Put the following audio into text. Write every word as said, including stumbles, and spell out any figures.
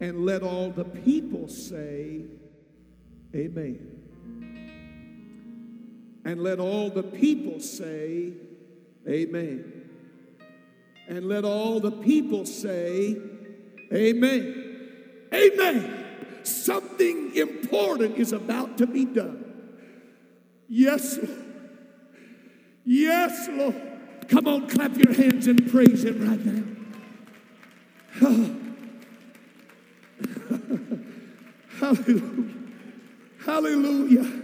And let all the people say, amen. And let all the people say, amen. And let all the people say, amen. Amen. Something important is about to be done. Yes, Lord. Yes, Lord. Come on, clap your hands and praise him right now. Oh. Hallelujah. Hallelujah.